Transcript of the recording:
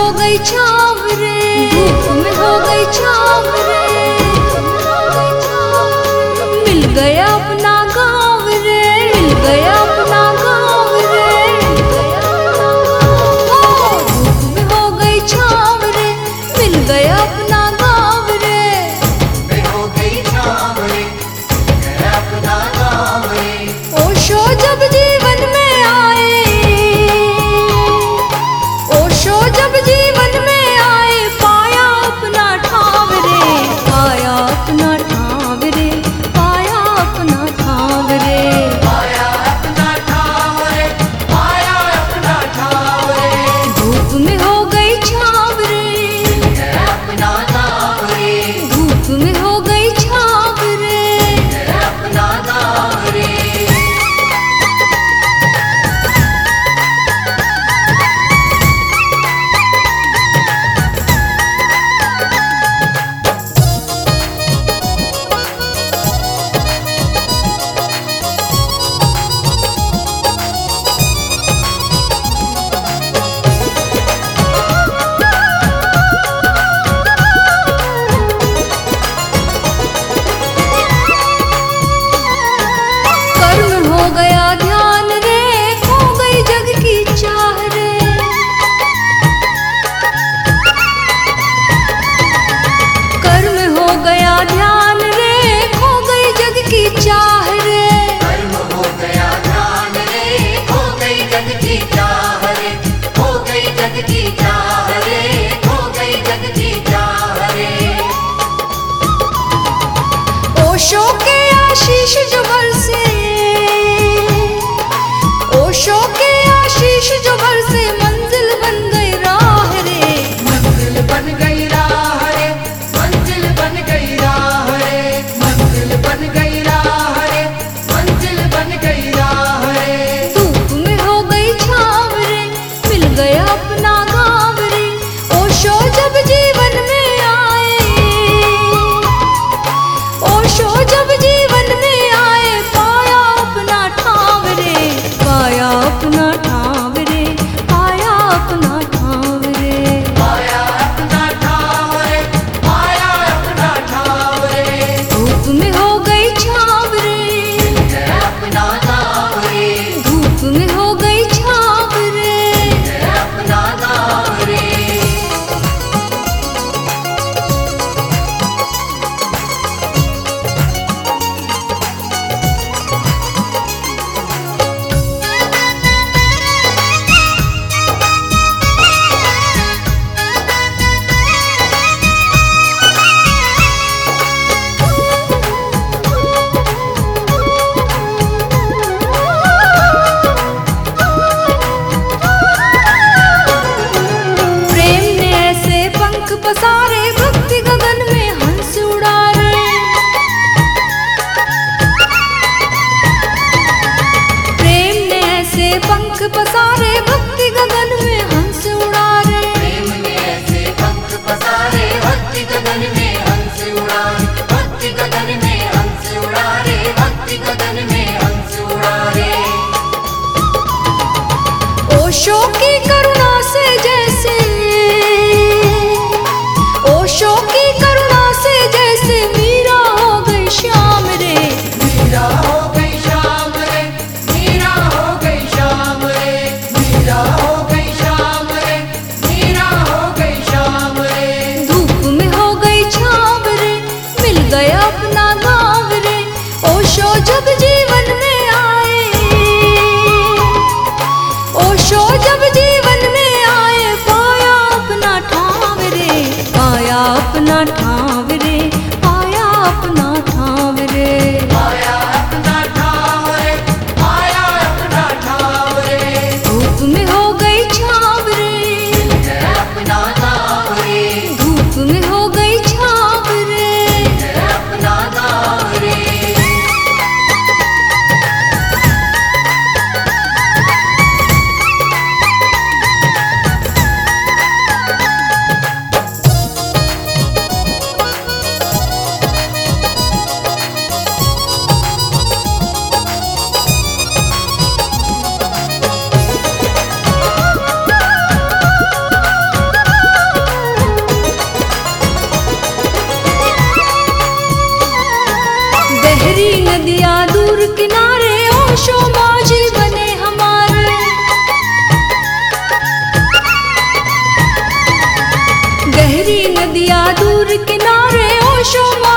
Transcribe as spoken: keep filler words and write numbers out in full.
गई छाव रे, धूप में हो गई छाव रे, मिल गया अपना गाँव रे, मिल गया अपना गाँव रे, धूप में हो गई छाव रे, मिल गया अपना गाँव रे, हो गई छाव रे, गया अपना गाँव रे। ओशो जब जीवन में आए, ओशो जब जीवन में आए, पाया अपना ठाव रे, पाया अपना ठाव रे, पाया अपना ठाव रे, पाया अपना ठाव रे, पाया अपना ठाव रे। धूप में हो गई छाव रे, गया अपना गाँव रे, धूप में हो गई छाव रे, गया अपना गाँव रे। कर्म हो गया ध्यान रे, खो गई जग की चाह रे, कर्म हो गया ध्यान रे, खो गई जग की चाह रे, कर्म हो गया ध्यान रे, खो गई जग की चाह रे, खो गई जग की चाह रे, खो गई जग की चाह रे। ओशो के आशीष जो बरसे, ओशो के आशीष जो बरसे, मंजिल बन गई राह रे, मंजिल बन गई राह रे, मंजिल बन गई राह रे, मंजिल बन गई राह रे, मंजिल बन गई राह रे। धूप में हो गई छाव रे, मिल गया अपना गाँव रे, ओशो जब जीवन में आए, ओशो जब जीवन में आए, पाया अपना ठाव रे, पाया अपना ठाव रे, पाया अपना ठाव रे, पाया अपना ठाव रे, पाया अपना ठाव रे। धूप में हो गई छाव रे, गया अपना गाँव रे, धूप में हो गई छाव रे, गया अपना गाँव रे। प्रेम ने ऐसे पंख पसारे, भक्ति गगन में हंस उड़ारे, प्रेम ने ऐसे पंख पसारे, भक्ति गगन में हंस उड़ारे, प्रेम ने ऐसे पंख पसारे, भक्ति गगन में हंस उड़ारे, भक्ति गगन में हंस उड़ारे, भक्ति गगन में हंस उड़ारे। ओशो की करुणा से जैसे, ओशो दूर किनारे ओशो